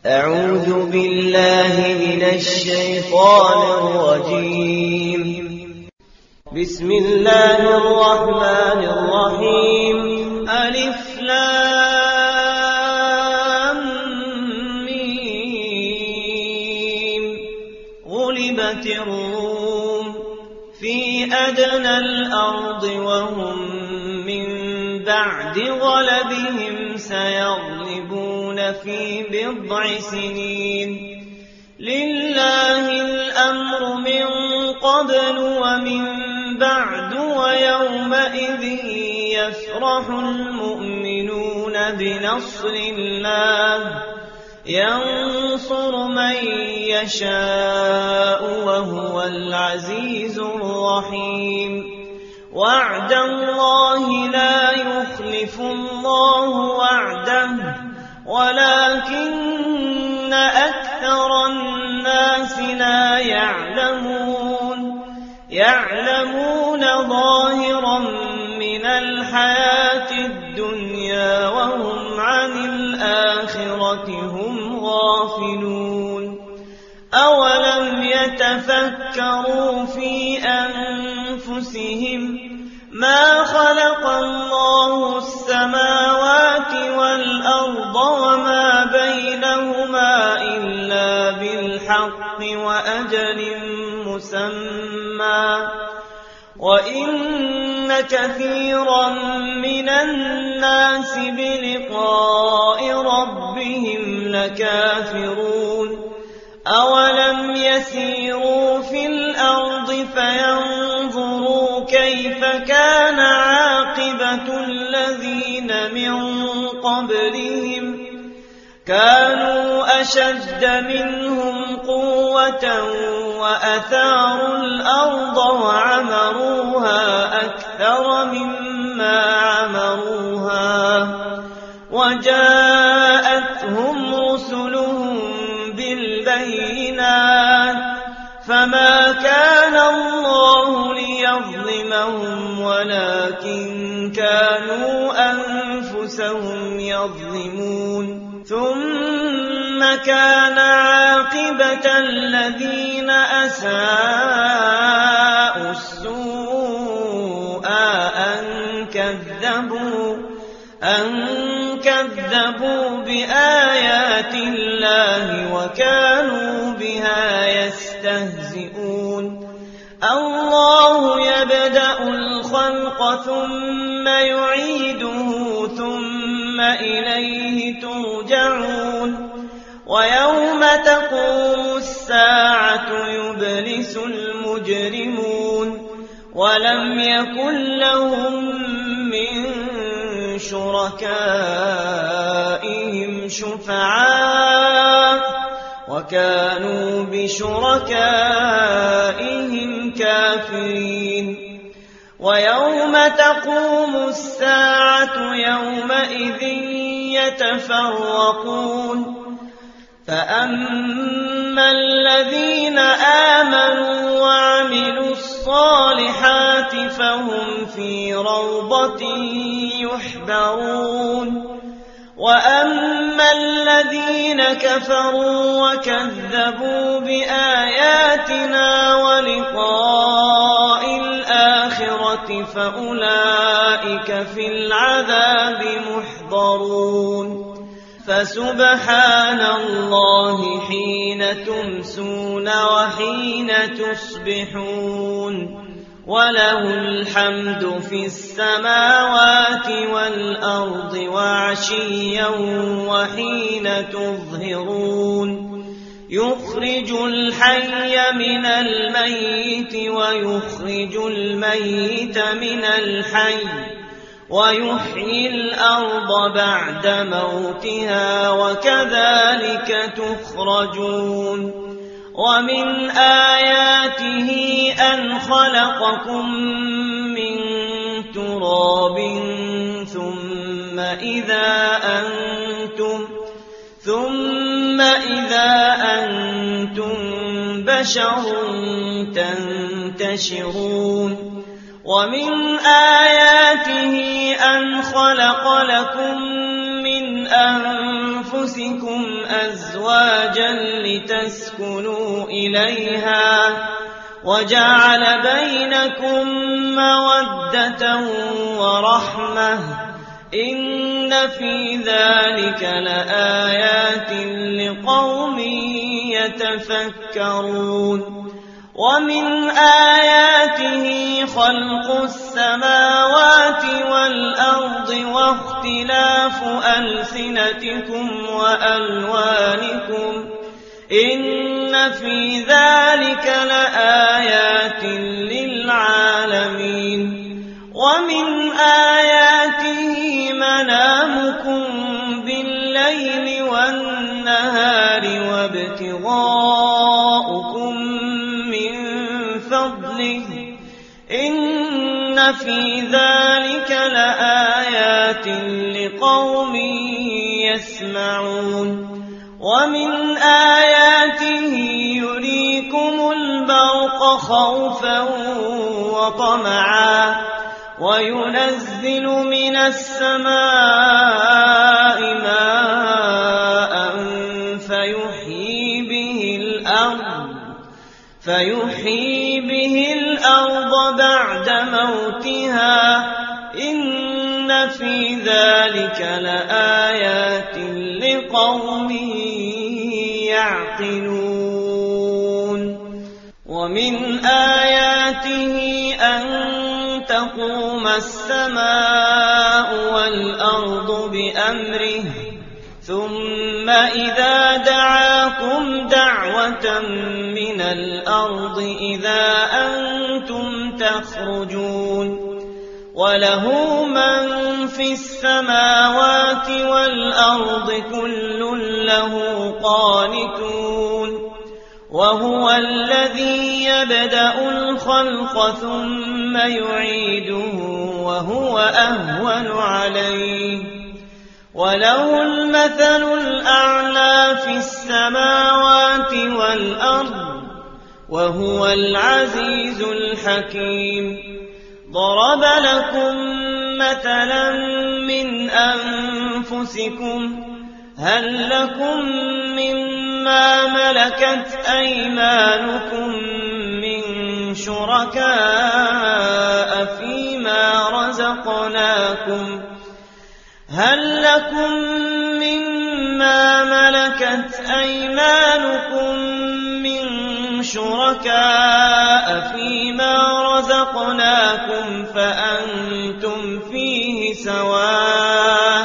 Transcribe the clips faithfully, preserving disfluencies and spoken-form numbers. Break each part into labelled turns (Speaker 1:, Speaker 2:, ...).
Speaker 1: أعوذ بالله من الشيطان الرجيم. بسم الله الرحمن الرحيم. ألف لام ميم. غلبت الروم في أدنى الأرض وهم من بعد غلبهم سيغلبون في بضع سنين. لله الأمر من قبل ومن بعد ويومئذ يفرح المؤمنون بنصر الله ينصر من يشاء وهو العزيز الرحيم. وعد الله لا يخلف الله وعده ولكن أكثر الناس لا يعلمون يعلمون ظاهرا من الحياة الدنيا وهم عن الآخرة هم غافلون. أولم يتفكروا في أنفسهم ما خلق الله السماوات والأرض وما بينهما إلا بالحق وأجل مسمى وإن كثيرا من الناس بلقاء ربهم لكافرون. أولم يسيروا في الأرض فينظروا كيف كان عاقبة الذين من قبلهم كانوا أشد منهم قوة وأثاروا الأرض وعمروها أكثر مما عمروها وجاءتهم رسلهم بالبينات فما كان الله ليظلمهم ولكن كانوا أنفسهم يظلمون. ثم كان عاقبة الذين أساءوا السوء أن كذبوا أن كذبوا بآيات الله وكانوا بها يستهزئون. الله يبدأ الخلق ثم يعيده ثم إليه ترجعون. ويوم تقوم الساعة يبلس المجرمون ولم يكن لهم من شركائهم شفعاء وكانوا بشركائهم كافرين. ويوم تقوم الساعة يومئذ يتفرقون فأما الذين آمنوا وعملوا الصالحات فهم في روضة يحبرون. وأما الذين كفروا وكذبوا بآياتنا ولقاء الآخرة فأولئك في العذاب محضرون. فسبحان الله حين تمسون وحين تصبحون وله الحمد في السماوات والأرض وعشيا وحين تظهرون. يخرج الحي من الميت ويخرج الميت من الحي ويحيي الأرض بعد موتها وكذلك تخرجون. ومن آياته أن خلقكم من تراب ثم إذا أنتم ثم إذا أنتم بشر تنتشرون. ومن آياته أن خلق لكم من أنفسكم أزواجا لتسكنوا إليها وجعل بينكم مودة ورحمة إن في ذلك لآيات لقوم يتفكرون ومن آياته خلق السماوات والأرض واختلاف ألسنتكم وألوانكم إن في ذلك لآيات للعالمين ومن آياته منامكم بالليل والنهار وابتغاؤكم من فضله إن في ذلك لآيات لقوم يسمعون ومن آياته يريكم البرق خوفا وطمعا وينزل من السماء ماء فيحيي به الأرض فيحيي به الأرض بعد موتها إن في ذلك لآيات لقوم يعقلون ومن آياته أن تقوم السماء والأرض بأمره ثم إذا دعاكم دعوة من الأرض إذا أنتم تخرجون وله من في السماوات والأرض كل له قانتون وهو الذي يبدأ الخلق ثم يعيده وهو أهون عليه وله المثل الأعلى في السماوات والأرض وهو العزيز الحكيم ضرب لكم مثلا من أنفسكم هل لكم مما ملكت أيمانكم من شركاء فيما رزقناكم هل لكم مما ملكت أيمانكم من شركاء فيما رزقناكم فأنتم فيه سواء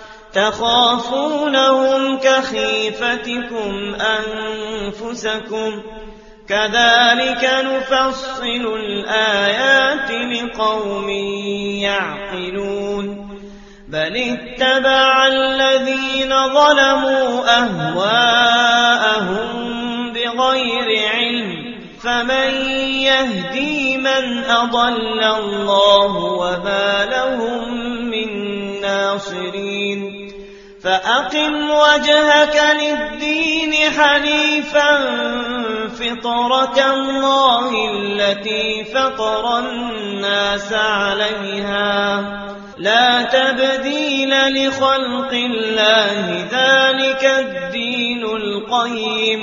Speaker 1: تخافونهم كخيفتكم أنفسكم كذلك نفصل الآيات لقوم يعقلون بل اتبع الذين ظلموا أهواءهم بغير علم فمن يهدي من أضل الله وما لهم من ناصرين فأقم وجهك للدين حنيفا فطرة الله التي فطر الناس عليها لا تبديل لخلق الله ذلك الدين القيم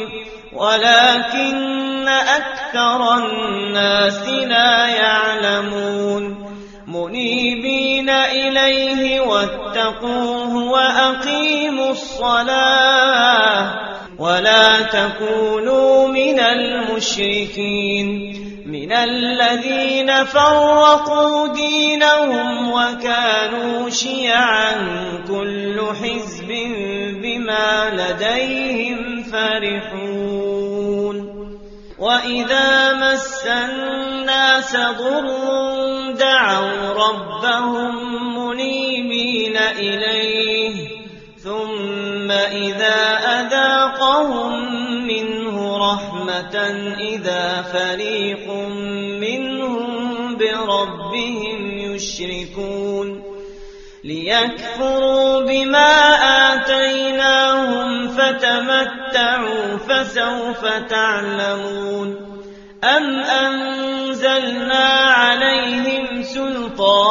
Speaker 1: ولكن أكثر الناس لا يعلمون منيبين إليه واتقوه وأقيموا الصلاة ولا تكونوا من المشركين من الذين فرقوا دينهم وكانوا شيعا كل حزب بما لديهم فرحون وإذا مس الناس ضر دعوا ربهم منيبين إليه ثم إذا أذاقهم منه رحمة إذا فريق منهم بربهم يشركون ليكفروا بما آتيناهم فتمتعوا فسوف تعلمون أم أنزلنا عليهم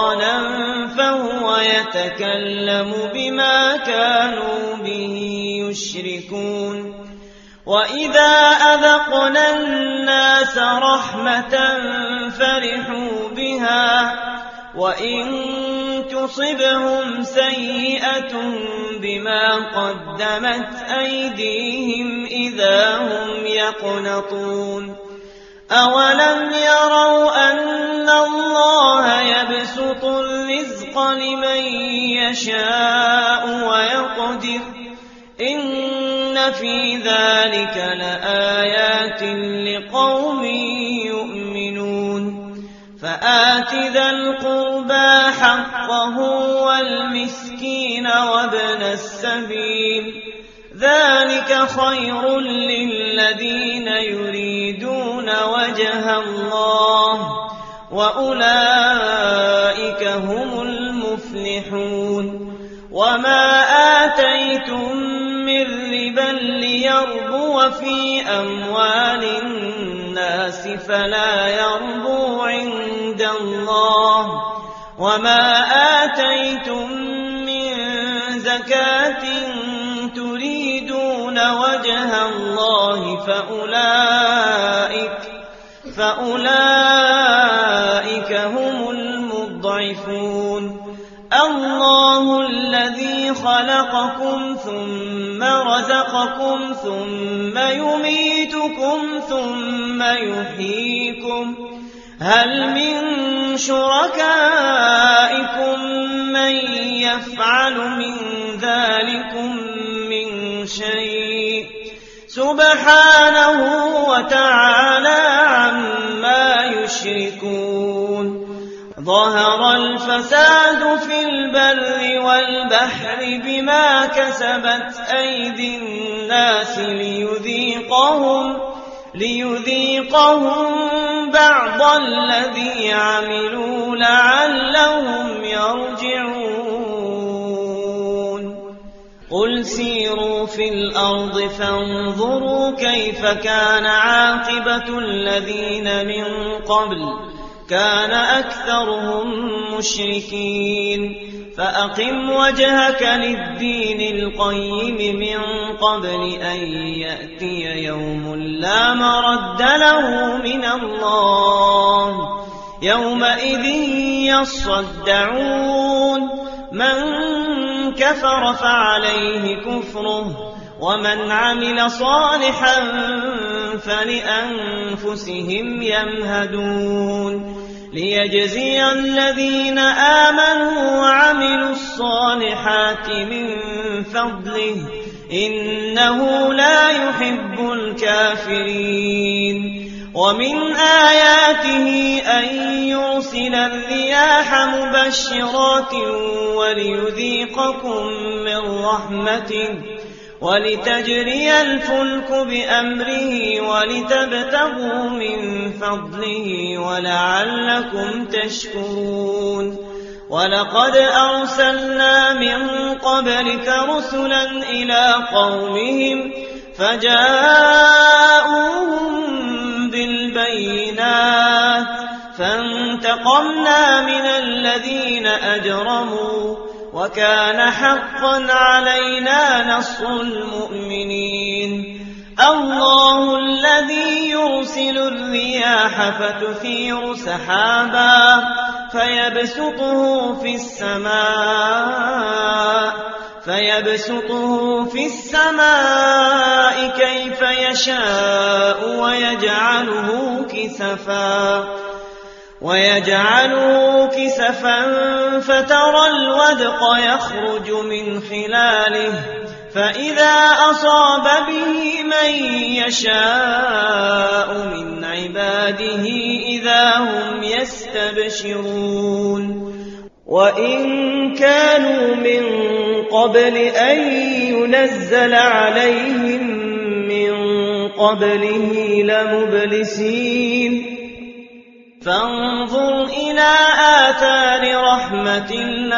Speaker 1: سلطانا فهو يتكلم بما كانوا به يشركون وإذا أذقنا الناس رحمة فرحوا بها وإن تصبهم سيئة بما قدمت أيديهم إذا هم يقنطون أولم يروا أن الله يبسط الرزق لمن يشاء ويقدر إن في ذلك لآيات لقوم يؤمنون فآت ذا القربى حقه والمسكين وابن السبيل ذلك خير للذين يريدون وجه الله وأولئك هم المفلحون وما آتيتم من ربا ليربو في أموال الناس فلا يربو عند الله وما آتيتم من زكاة تريدون وجه الله فأولئك, فأولئك هم المضعفون الله الذي خلقكم ثم رزقكم ثم يميتكم ثم يحييكم هل من شركائكم من يفعل من ذلكم من شيء سبحانه وتعالى عما يشركون ظهر الفساد في البر والبحر بما كسبت أيدي الناس ليذيقهم, ليذيقهم بعض الذي عملوا لعلهم يرجعون قل سيروا في الأرض فانظروا كيف كان عاقبة الذين من قبل كان أكثرهم مشركين فأقم وجهك للدين القيم من قبل أن يأتي يوم لا مرد له من الله يومئذ يصدعون من كفر فعليه كفره ومن عمل صالحا فلأنفسهم يمهدون ليجزي الذين آمنوا وعملوا الصالحات من فضله إنه لا يحب الكافرين ومن آياته أن يرسل الرياح مبشرات وليذيقكم من رحمته ولتجري الفلك بأمره ولتبتغوا من فضله ولعلكم تشكرون ولقد أرسلنا من قبلك رسلا إلى قومهم فجاءوهم بالبينات فانتقمنا من الذين أجرموا وكان حقا علينا نصر المؤمنين الله الذي يرسل الرياح فتثير سحابا فيبسطه في السماء فيبسطه في السماء كيف يشاء ويجعله كسفا ويجعله كسفا فترى الودق يخرج من خلاله فإذا أصاب به من يشاء من عباده إذا هم يستبشرون وإن كانوا من قبل أن ينزل عليهم من قبله لمبلسين فانظر إلى آثار رحمة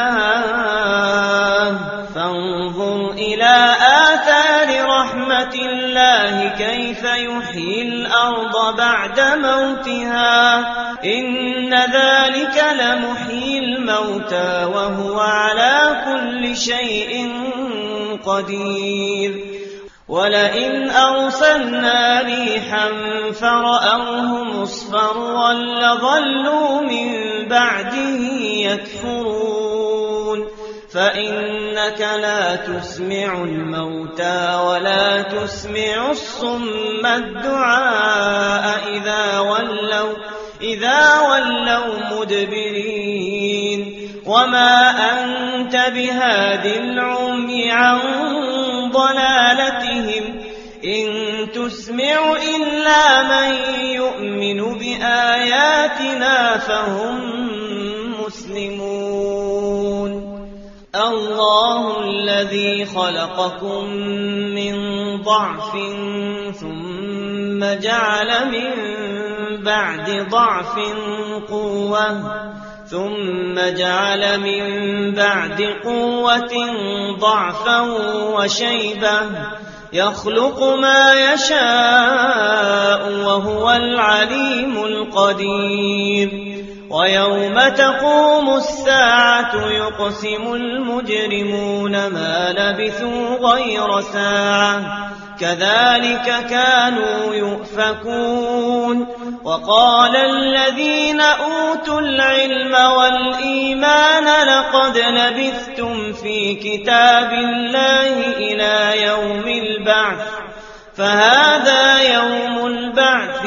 Speaker 1: الله فانظر إلى آثار رحمة الله كيف يحيي الأرض بعد موتها إن ذلك لمحيي الموتى وهو على كل شيء قدير ولئن أرسلنا ريحا فرأوه مصفرا لظلوا من بعده يكفرون فإنك لا تسمع الموتى ولا تسمع الصم الدعاء إذا ولوا, إذا ولوا مدبرين وما أنت بهاد العمي عن ضلالتهم إن تسمع إلا من يؤمن بآياتنا فهم مسلمون الله الذي خلقكم من ضعف ثم جعل من بعد ضعف قوة ثم جعل من بعد قوة ضعفا وشيبة يخلق ما يشاء وهو العليم القدير ويوم تقوم الساعة يقسم المجرمون ما لبثوا غير ساعة كذلك كانوا يؤفكون وقال الذين أوتوا العلم والإيمان لقد لبثتم في كتاب الله إلى يوم البعث فهذا يوم البعث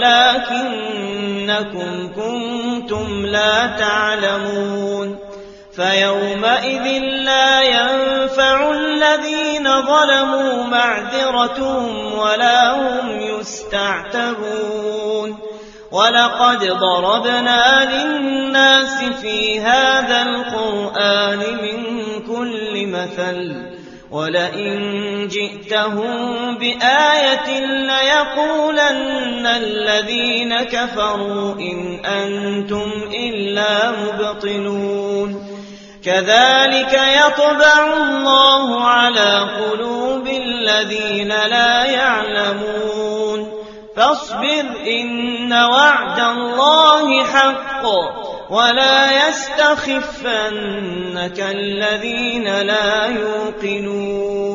Speaker 1: ولكنكم كنتم لا تعلمون فيومئذ لا ينفع الذين ظلموا معذرتهم ولا هم يستعتبون ولقد ضربنا للناس في هذا القرآن من كل مثل ولئن جئتهم بآية ليقولن الذين كفروا إن أنتم إلا مبطلون كذلك يطبع الله على قلوب الذين لا يعلمون فاصبر إن وعد الله حق ولا يستخفنك الذين لا يوقنون